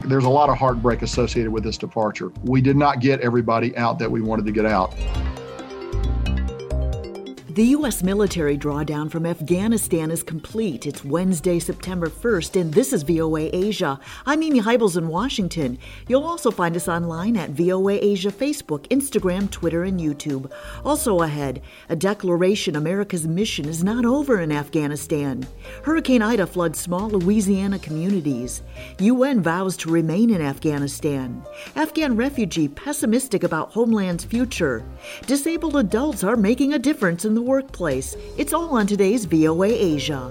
There's a lot of heartbreak associated with this departure. We did not get everybody out that we wanted to get out. The U.S. military drawdown from Afghanistan is complete. It's Wednesday, September 1st, and this is VOA Asia. I'm Amy Heibels in Washington. You'll also find us online at VOA Asia Facebook, Instagram, Twitter, and YouTube. Also ahead, a declaration America's mission is not over in Afghanistan. Hurricane Ida floods small Louisiana communities. UN vows to remain in Afghanistan. Afghan refugee pessimistic about homeland's future. Disabled adults are making a difference in the workplace. It's all on today's VOA Asia.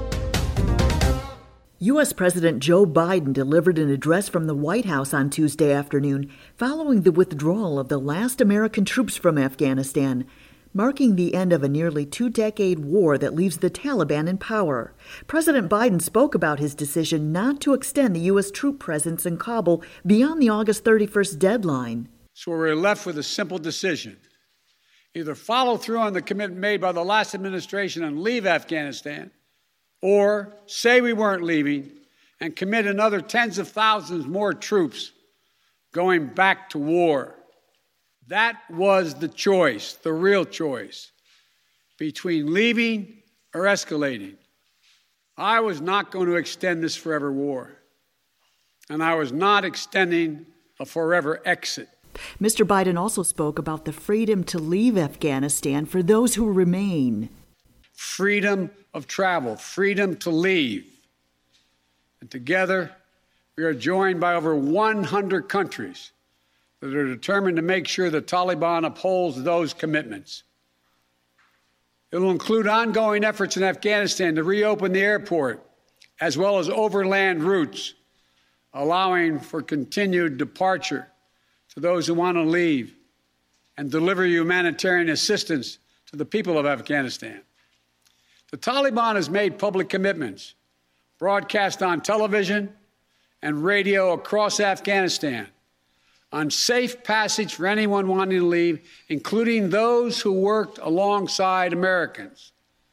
U.S. President Joe Biden delivered an address from the White House on Tuesday afternoon following the withdrawal of the last American troops from Afghanistan, marking the end of a nearly two-decade war that leaves the Taliban in power. President Biden spoke about his decision not to extend the U.S. troop presence in Kabul beyond the August 31st deadline. So we're left with a simple decision. Either follow through on the commitment made by the last administration and leave Afghanistan, or say we weren't leaving and commit another tens of thousands more troops going back to war. That was the choice, the real choice, between leaving or escalating. I was not going to extend this forever war, and I was not extending a forever exit. Mr. Biden also spoke about the freedom to leave Afghanistan for those who remain. Freedom of travel, freedom to leave. And together, we are joined by over 100 countries that are determined to make sure the Taliban upholds those commitments. It will include ongoing efforts in Afghanistan to reopen the airport, as well as overland routes, allowing for continued departure to those who want to leave and deliver humanitarian assistance to the people of Afghanistan. The Taliban has made public commitments, broadcast on television and radio across Afghanistan, on safe passage for anyone wanting to leave, including those who worked alongside Americans.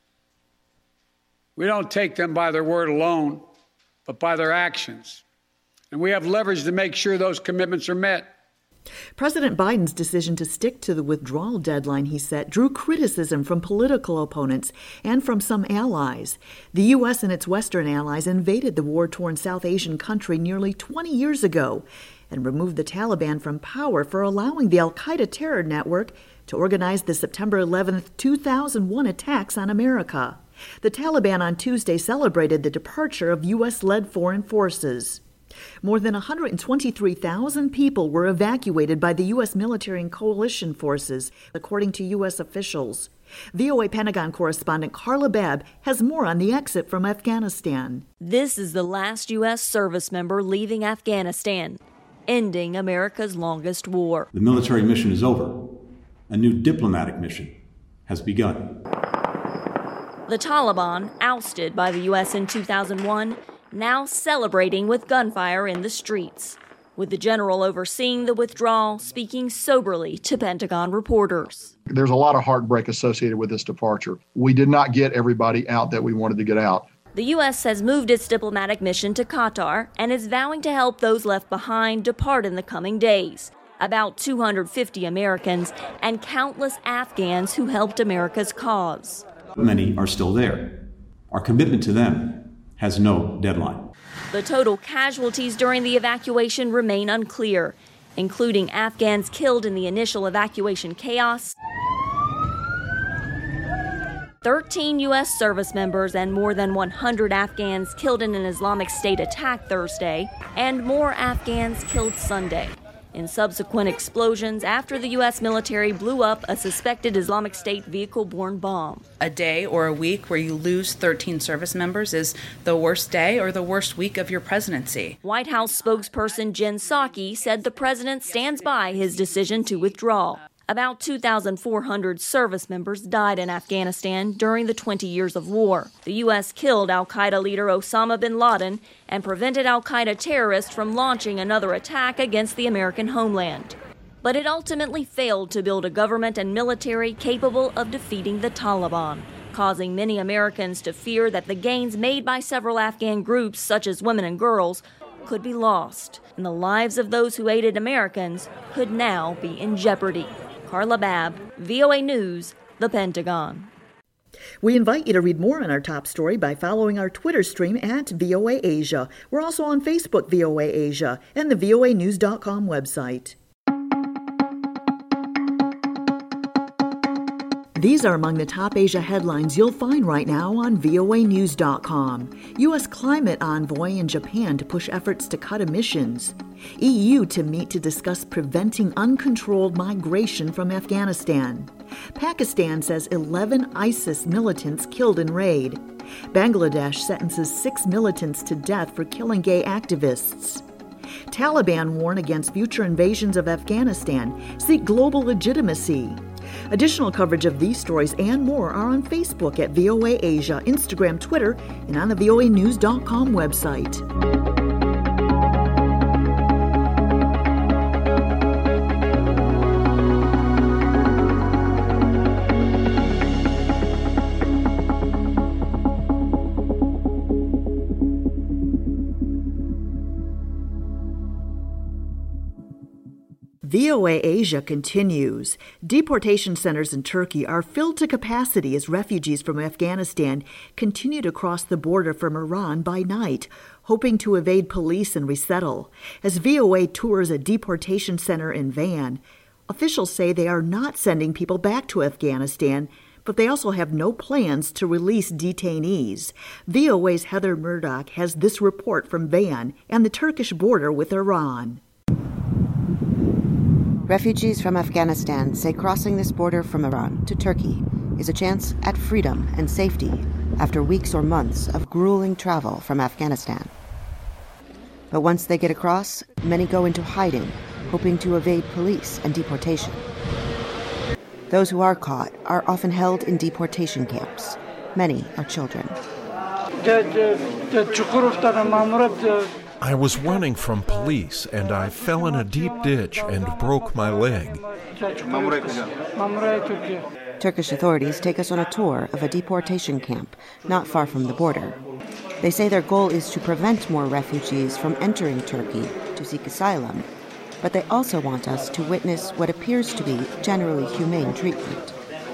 We don't take them by their word alone, but by their actions. And we have leverage to make sure those commitments are met. President Biden's decision to stick to the withdrawal deadline he set drew criticism from political opponents and from some allies. The U.S. and its Western allies invaded the war-torn South Asian country nearly 20 years ago and removed the Taliban from power for allowing the al-Qaeda terror network to organize the September 11, 2001 attacks on America. The Taliban on Tuesday celebrated the departure of U.S.-led foreign forces. More than 123,000 people were evacuated by the U.S. military and coalition forces, according to U.S. officials. VOA Pentagon correspondent Carla Babb has more on the exit from Afghanistan. This is the last U.S. service member leaving Afghanistan, ending America's longest war. The military mission is over. A new diplomatic mission has begun. The Taliban, ousted by the U.S. in 2001, now celebrating with gunfire in the streets, with the general overseeing the withdrawal speaking soberly to Pentagon reporters. There's a lot of heartbreak associated with this departure. We did not get everybody out that we wanted to get out. The U.S. has moved its diplomatic mission to Qatar and is vowing to help those left behind depart in the coming days. About 250 Americans and countless Afghans who helped America's cause. Many are still there. Our commitment to them has no deadline. The total casualties during the evacuation remain unclear, including Afghans killed in the initial evacuation chaos, 13 U.S. service members and more than 100 Afghans killed in an Islamic State attack Thursday, and more Afghans killed Sunday in subsequent explosions after the U.S. military blew up a suspected Islamic State vehicle-borne bomb. A day or a week where you lose 13 service members is the worst day or the worst week of your presidency. White House spokesperson Jen Psaki said the president stands by his decision to withdraw. About 2,400 service members died in Afghanistan during the 20 years of war. The U.S. killed al-Qaeda leader Osama bin Laden and prevented al-Qaeda terrorists from launching another attack against the American homeland. But it ultimately failed to build a government and military capable of defeating the Taliban, causing many Americans to fear that the gains made by several Afghan groups, such as Women and Girls, could be lost, and the lives of those who aided Americans could now be in jeopardy. Carla Babb, VOA News, The Pentagon. We invite you to read more on our top story by following our Twitter stream at VOA Asia. We're also on Facebook, VOA Asia, and the voanews.com website. These are among the top Asia headlines you'll find right now on voanews.com. U.S. climate envoy in Japan to push efforts to cut emissions. EU to meet to discuss preventing uncontrolled migration from Afghanistan. Pakistan says 11 ISIS militants killed in raid. Bangladesh sentences 6 militants to death for killing gay activists. Taliban warn against future invasions of Afghanistan, seek global legitimacy. Additional coverage of these stories and more are on Facebook at VOA Asia, Instagram, Twitter, and on the voanews.com website. VOA Asia continues. Deportation centers in Turkey are filled to capacity as refugees from Afghanistan continue to cross the border from Iran by night, hoping to evade police and resettle. As VOA tours a deportation center in Van, officials say they are not sending people back to Afghanistan, but they also have no plans to release detainees. VOA's Heather Murdoch has this report from Van and the Turkish border with Iran. Refugees from Afghanistan say crossing this border from Iran to Turkey is a chance at freedom and safety after weeks or months of grueling travel from Afghanistan. But once they get across, many go into hiding, hoping to evade police and deportation. Those who are caught are often held in deportation camps. Many are children. I was running from police and I fell in a deep ditch and broke my leg. Turkish authorities take us on a tour of a deportation camp not far from the border. They say their goal is to prevent more refugees from entering Turkey to seek asylum, but they also want us to witness what appears to be generally humane treatment.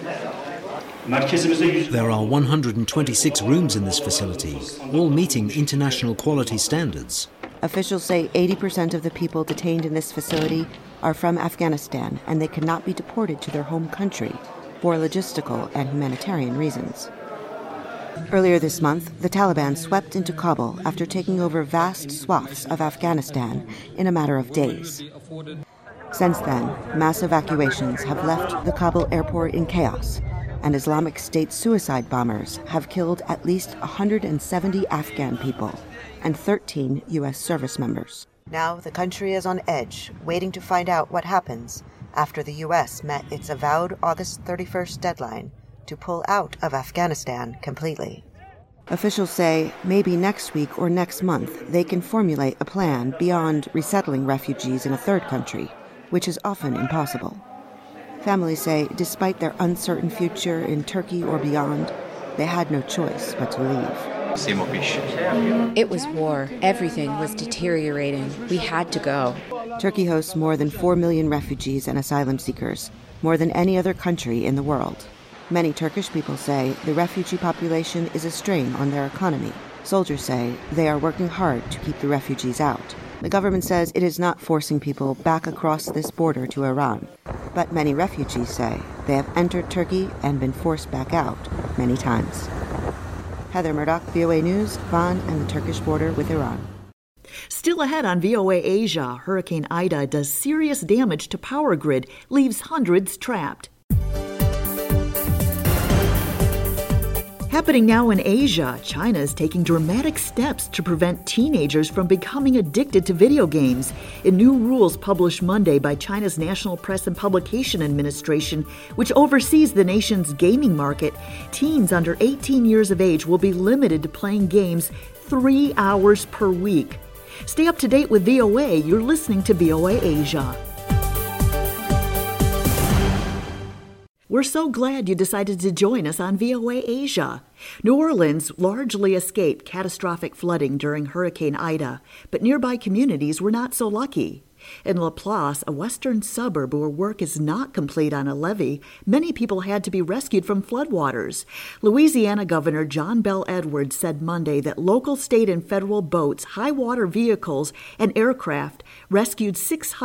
There are 126 rooms in this facility, all meeting international quality standards. Officials say 80% of the people detained in this facility are from Afghanistan, and they cannot be deported to their home country for logistical and humanitarian reasons. Earlier this month, the Taliban swept into Kabul after taking over vast swaths of Afghanistan in a matter of days. Since then, mass evacuations have left the Kabul airport in chaos, and Islamic State suicide bombers have killed at least 170 Afghan people and 13 U.S. service members. Now the country is on edge, waiting to find out what happens after the U.S. met its avowed August 31st deadline to pull out of Afghanistan completely. Officials say maybe next week or next month they can formulate a plan beyond resettling refugees in a third country, which is often impossible. Families say despite their uncertain future in Turkey or beyond, they had no choice but to leave. It was war. Everything was deteriorating. We had to go. Turkey hosts more than 4 million refugees and asylum seekers, more than any other country in the world. Many Turkish people say the refugee population is a strain on their economy. Soldiers say they are working hard to keep the refugees out. The government says it is not forcing people back across this border to Iran. But many refugees say they have entered Turkey and been forced back out many times. Heather Murdoch, VOA News, Van and the Turkish border with Iran. Still ahead on VOA Asia, Hurricane Ida does serious damage to power grid, leaves hundreds trapped. Happening now in Asia, China is taking dramatic steps to prevent teenagers from becoming addicted to video games. In new rules published Monday by China's National Press and Publication Administration, which oversees the nation's gaming market, teens under 18 years of age will be limited to playing games 3 hours per week. Stay up to date with VOA. You're listening to VOA Asia. We're so glad you decided to join us on VOA Asia. New Orleans largely escaped catastrophic flooding during Hurricane Ida, but nearby communities were not so lucky. In Laplace, a western suburb where work is not complete on a levee, many people had to be rescued from floodwaters. Louisiana Governor John Bel Edwards said Monday that local, state, and federal boats, high water vehicles, and aircraft rescued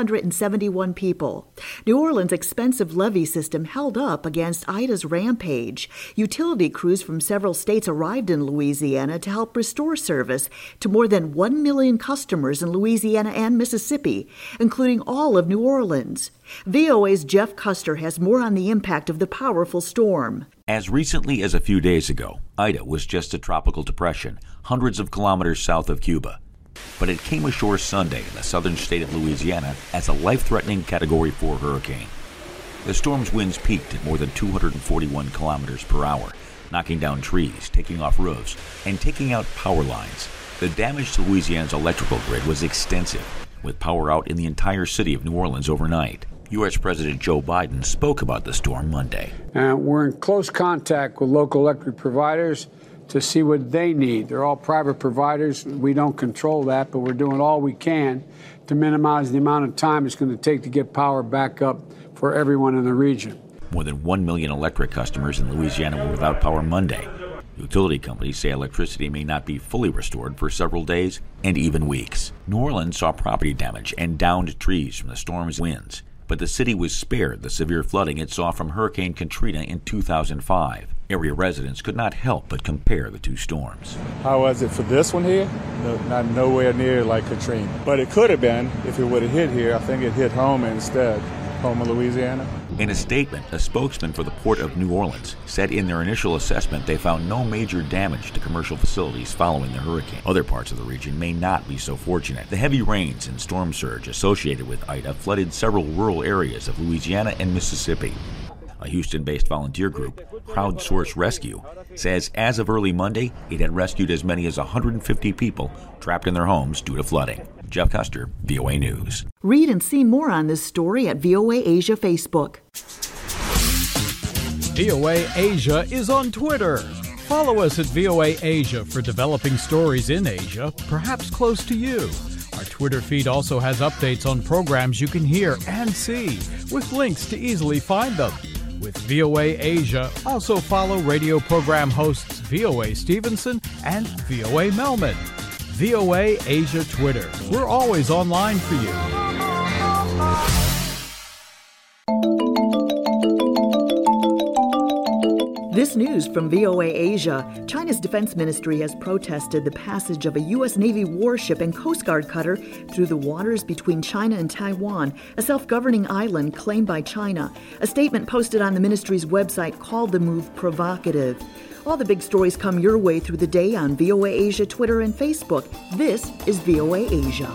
671 people. New Orleans' expensive levee system held up against Ida's rampage. Utility crews from several states arrived in Louisiana to help restore service to more than 1 million customers in Louisiana and Mississippi, including all of New Orleans. VOA's Jeff Custer has more on the impact of the powerful storm. As recently as a few days ago, Ida was just a tropical depression, hundreds of kilometers south of Cuba. But it came ashore Sunday in the southern state of Louisiana as a life-threatening Category 4 hurricane. The storm's winds peaked at more than 241 kilometers per hour, knocking down trees, taking off roofs, and taking out power lines. The damage to Louisiana's electrical grid was extensive, with power out in the entire city of New Orleans overnight. U.S. President Joe Biden spoke about the storm Monday. We're in close contact with local electric providers to see what they need. They're all private providers. We don't control that, but we're doing all we can to minimize the amount of time it's going to take to get power back up for everyone in the region. More than 1 million electric customers in Louisiana were without power Monday. Utility companies say electricity may not be fully restored for several days and even weeks. New Orleans saw property damage and downed trees from the storm's winds, but the city was spared the severe flooding it saw from Hurricane Katrina in 2005. Area residents could not help but compare the two storms. How was it for this one here? No, not nowhere near like Katrina. But it could have been if it would have hit here. I think it hit Houma instead, Houma, Louisiana. In a statement, a spokesman for the Port of New Orleans said in their initial assessment they found no major damage to commercial facilities following the hurricane. Other parts of the region may not be so fortunate. The heavy rains and storm surge associated with Ida flooded several rural areas of Louisiana and Mississippi. A Houston-based volunteer group, Crowdsource Rescue, says as of early Monday, it had rescued as many as 150 people trapped in their homes due to flooding. Jeff Custer, VOA News. Read and see more on this story at VOA Asia Facebook. VOA Asia is on Twitter. Follow us at VOA Asia for developing stories in Asia, perhaps close to you. Our Twitter feed also has updates on programs you can hear and see, with links to easily find them. With VOA Asia, also follow radio program hosts VOA Stevenson and VOA Melman. VOA Asia Twitter. We're always online for you. This news from VOA Asia. China's defense ministry has protested the passage of a U.S. Navy warship and Coast Guard cutter through the waters between China and Taiwan, a self-governing island claimed by China. A statement posted on the ministry's website called the move provocative. All the big stories come your way through the day on VOA Asia, Twitter, and Facebook. This is VOA Asia.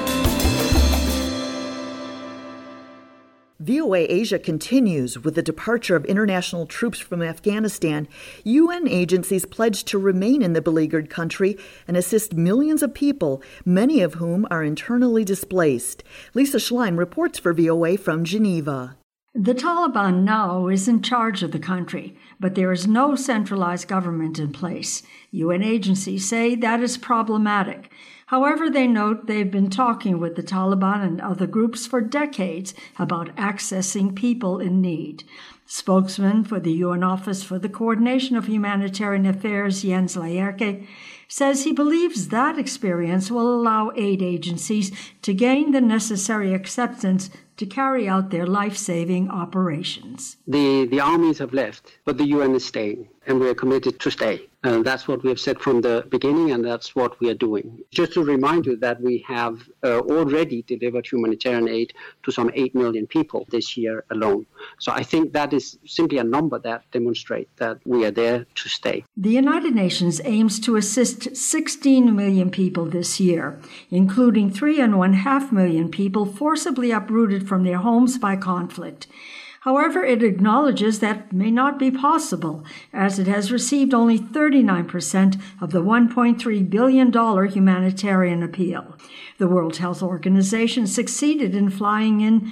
VOA Asia continues with the departure of international troops from Afghanistan. UN agencies pledged to remain in the beleaguered country and assist millions of people, many of whom are internally displaced. Lisa Schlein reports for VOA from Geneva. The Taliban now is in charge of the country, but there is no centralized government in place. UN agencies say that is problematic. However, they note they've been talking with the Taliban and other groups for decades about accessing people in need. Spokesman for the UN Office for the Coordination of Humanitarian Affairs, Jens Laerke, says he believes that experience will allow aid agencies to gain the necessary acceptance to carry out their life-saving operations. The armies have left, but the UN is staying, and we are committed to stay. And that's what we have said from the beginning, and that's what we are doing. Just to remind you that we have already delivered humanitarian aid to some 8 million people this year alone. So I think that is simply a number that demonstrates that we are there to stay. The United Nations aims to assist 16 million people this year, including 3.5 million people forcibly uprooted from their homes by conflict. However, it acknowledges that may not be possible, as it has received only 39% of the $1.3 billion humanitarian appeal. The World Health Organization succeeded in flying in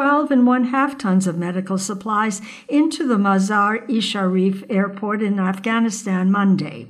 12.5 tons of medical supplies into the Mazar-e-Sharif airport in Afghanistan Monday.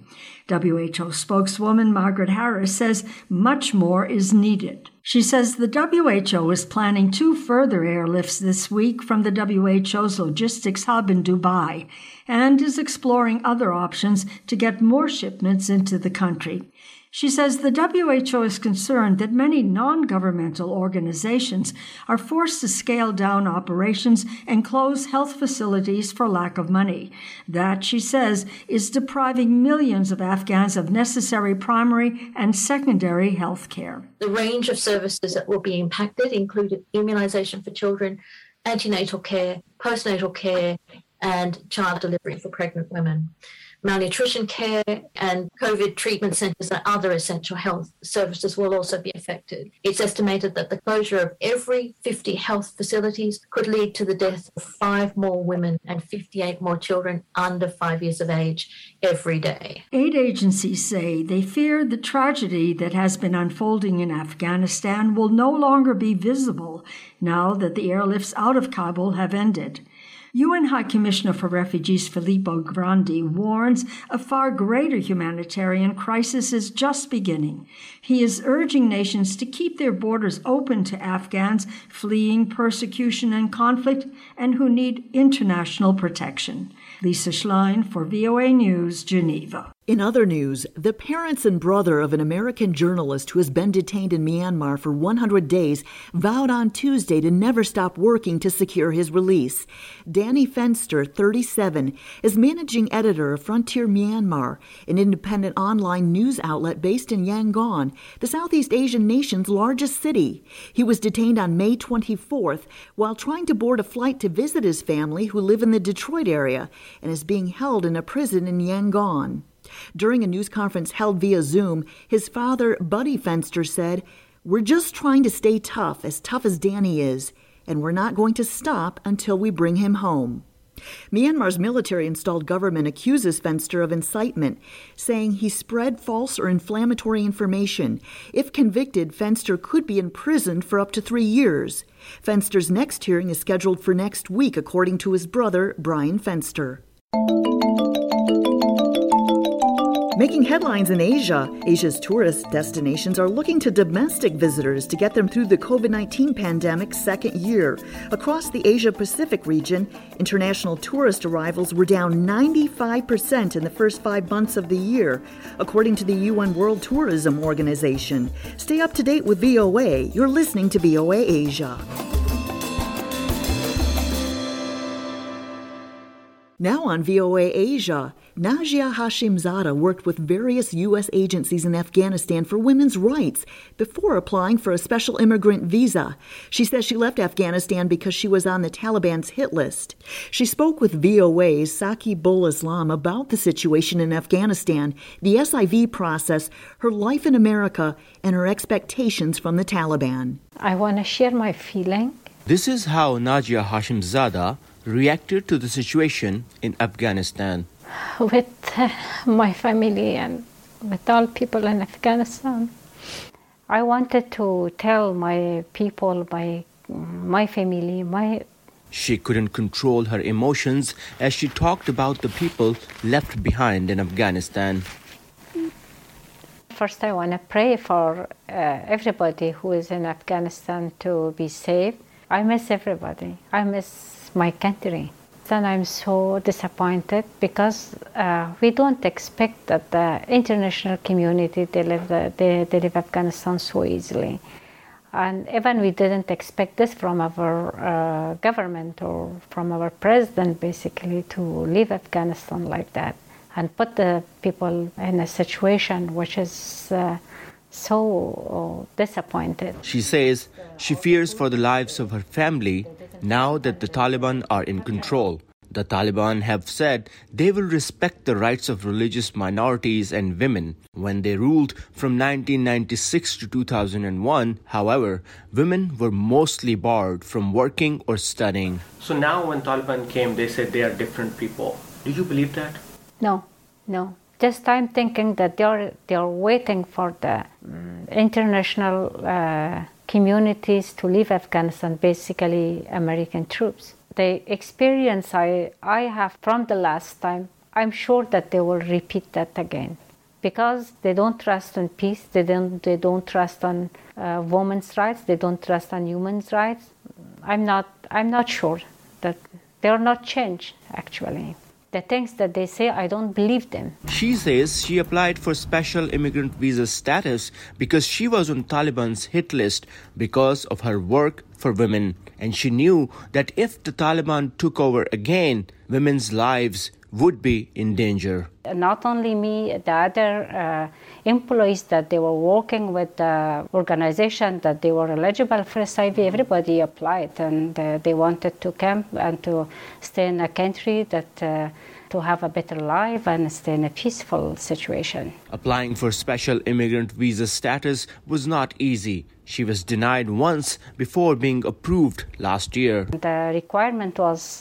WHO spokeswoman Margaret Harris says much more is needed. She says the WHO is planning 2 further airlifts this week from the WHO's logistics hub in Dubai and is exploring other options to get more shipments into the country. She says the WHO is concerned that many non-governmental organizations are forced to scale down operations and close health facilities for lack of money. That, she says, is depriving millions of Afghans of necessary primary and secondary health care. The range of services that will be impacted included immunization for children, antenatal care, postnatal care, and child delivery for pregnant women. Malnutrition care and COVID treatment centres and other essential health services will also be affected. It's estimated that the closure of every 50 health facilities could lead to the death of 5 more women and 58 more children under 5 years of age every day. Aid agencies say they fear the tragedy that has been unfolding in Afghanistan will no longer be visible now that the airlifts out of Kabul have ended. UN High Commissioner for Refugees Filippo Grandi warns a far greater humanitarian crisis is just beginning. He is urging nations to keep their borders open to Afghans fleeing persecution and conflict and who need international protection. Lisa Schlein for VOA News, Geneva. In other news, the parents and brother of an American journalist who has been detained in Myanmar for 100 days vowed on Tuesday to never stop working to secure his release. Danny Fenster, 37, is managing editor of Frontier Myanmar, an independent online news outlet based in Yangon, the Southeast Asian nation's largest city. He was detained on May 24th while trying to board a flight to visit his family who live in the Detroit area and is being held in a prison in Yangon. During a news conference held via Zoom, his father, Buddy Fenster, said, "We're just trying to stay tough as Danny is, and we're not going to stop until we bring him home." Myanmar's military-installed government accuses Fenster of incitement, saying he spread false or inflammatory information. If convicted, Fenster could be imprisoned for up to 3 years. Fenster's next hearing is scheduled for next week, according to his brother, Brian Fenster. Making headlines in Asia, Asia's tourist destinations are looking to domestic visitors to get them through the COVID-19 pandemic's second year. Across the Asia-Pacific region, international tourist arrivals were down 95% in the first 5 months of the year, according to the UN World Tourism Organization. Stay up to date with VOA. You're listening to VOA Asia. Now on VOA Asia, Najia Hashimzada worked with various U.S. agencies in Afghanistan for women's rights before applying for a special immigrant visa. She says she left Afghanistan because she was on the Taliban's hit list. She spoke with VOA's Saqib Islam about the situation in Afghanistan, the SIV process, her life in America, and her expectations from the Taliban. I want to share my feeling. This is how Najia Hashimzada reacted to the situation in Afghanistan. With my family and with all people in Afghanistan, I wanted to tell my people, my family, She couldn't control her emotions as she talked about the people left behind in Afghanistan. First, I want to pray for everybody who is in Afghanistan to be safe. I miss everybody. I miss my country. And I'm so disappointed because we don't expect that the international community they leave Afghanistan so easily. And even we didn't expect this from our government or from our president, basically, to leave Afghanistan like that and put the people in a situation which is so disappointed. She says she fears for the lives of her family now that the Taliban are in control. The Taliban have said they will respect the rights of religious minorities and women. When they ruled from 1996 to 2001, however, women were mostly barred from working or studying. So now when Taliban came, they said they are different people. Do you believe that? No. Just I'm thinking that they are waiting for the international communities to leave Afghanistan, basically American troops. The experience I have from the last time, I'm sure that they will repeat that again, because they don't trust on peace, they don't trust on women's rights, they don't trust on human rights. I'm not sure that they are not changed actually. The things that they say, I don't believe them. She says she applied for special immigrant visa status because she was on Taliban's hit list because of her work for women. And she knew that if the Taliban took over again, women's lives would be in danger. Not only me, the other employees that they were working with the organization that they were eligible for SIV, everybody applied and they wanted to come and to stay in a country that to have a better life and stay in a peaceful situation. Applying for special immigrant visa status was not easy. She was denied once before being approved last year. The requirement was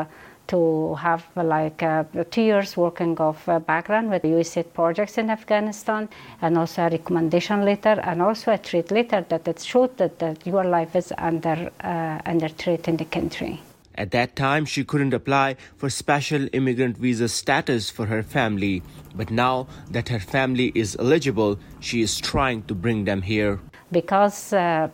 to have 2 years working of background with USAID projects in Afghanistan, and also a recommendation letter, and also a threat letter that it showed that your life is under threat in the country. At that time, she couldn't apply for special immigrant visa status for her family. But now that her family is eligible, she is trying to bring them here. Because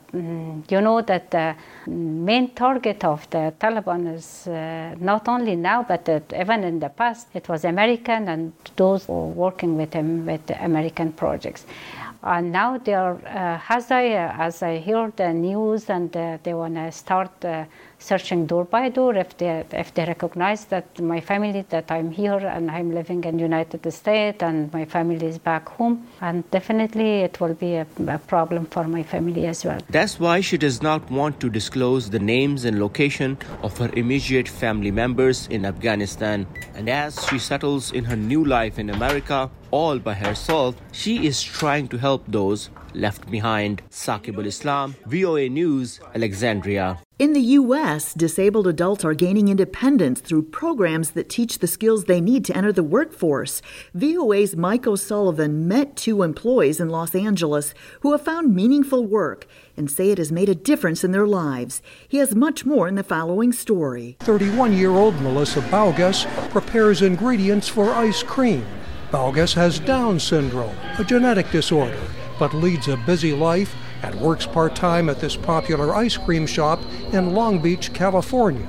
you know that the main target of the Taliban is not only now, but even in the past, it was American and those who were working with them with the American projects. And now they are, as I hear the news, and they want to start searching door by door if they recognize that my family, that I'm here and I'm living in United States and my family is back home, and definitely it will be a problem for my family as well. That's why she does not want to disclose the names and location of her immediate family members in Afghanistan. And as she settles in her new life in America, all by herself, she is trying to help those left behind. Saqib al-Islam, VOA News, Alexandria. In the U.S., disabled adults are gaining independence through programs that teach the skills they need to enter the workforce. VOA's Mike O'Sullivan met two employees in Los Angeles who have found meaningful work and say it has made a difference in their lives. He has much more in the following story. 31-year-old Melissa Baugas prepares ingredients for ice cream. Baugas has Down syndrome, a genetic disorder, but leads a busy life and works part-time at this popular ice cream shop in Long Beach, California.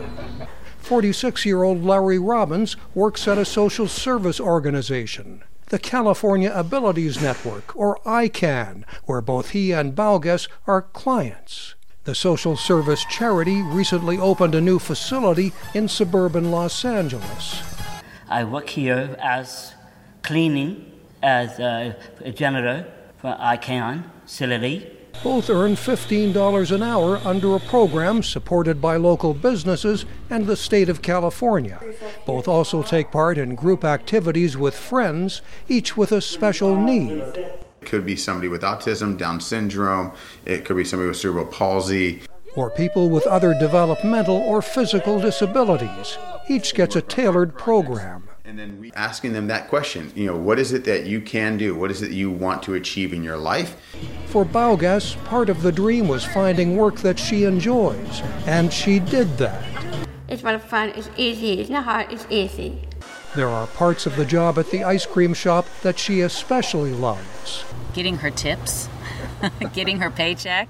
46-year-old Larry Robbins works at a social service organization, the California Abilities Network, or ICANN, where both he and Baugas are clients. The social service charity recently opened a new facility in suburban Los Angeles. I work here as cleaning, as a janitor for ICANN facility. Both earn $15 an hour under a program supported by local businesses and the state of California. Both also take part in group activities with friends, each with a special need. It could be somebody with autism, Down syndrome. It could be somebody with cerebral palsy. Or people with other developmental or physical disabilities. Each gets a tailored program. And then asking them that question, what is it that you can do? What is it you want to achieve in your life? For Baugas, part of the dream was finding work that she enjoys, and she did that. It's very fun, it's easy, it's not hard, it's easy. There are parts of the job at the ice cream shop that she especially loves. Getting her tips, getting her paycheck,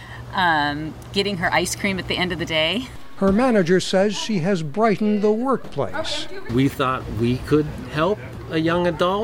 getting her ice cream at the end of the day. Her manager says she has brightened the workplace. We thought we could help a young adult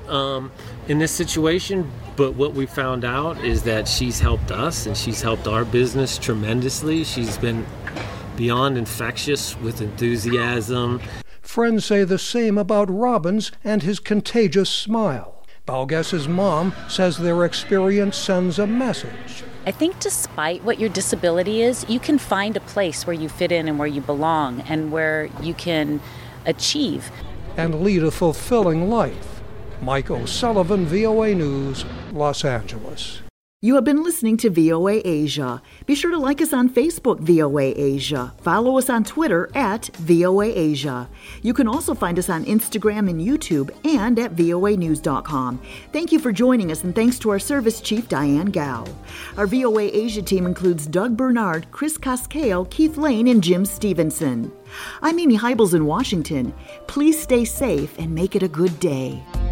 in this situation, but what we found out is that she's helped us and she's helped our business tremendously. She's been beyond infectious with enthusiasm. Friends say the same about Robbins and his contagious smile. Baugas's mom says their experience sends a message. I think despite what your disability is, you can find a place where you fit in and where you belong and where you can achieve and lead a fulfilling life. Mike O'Sullivan, VOA News, Los Angeles. You have been listening to VOA Asia. Be sure to like us on Facebook, VOA Asia. Follow us on Twitter at VOA Asia. You can also find us on Instagram and YouTube and at voanews.com. Thank you for joining us, and thanks to our service chief, Diane Gao. Our VOA Asia team includes Doug Bernard, Chris Cascale, Keith Lane, and Jim Stevenson. I'm Amy Heibels in Washington. Please stay safe and make it a good day.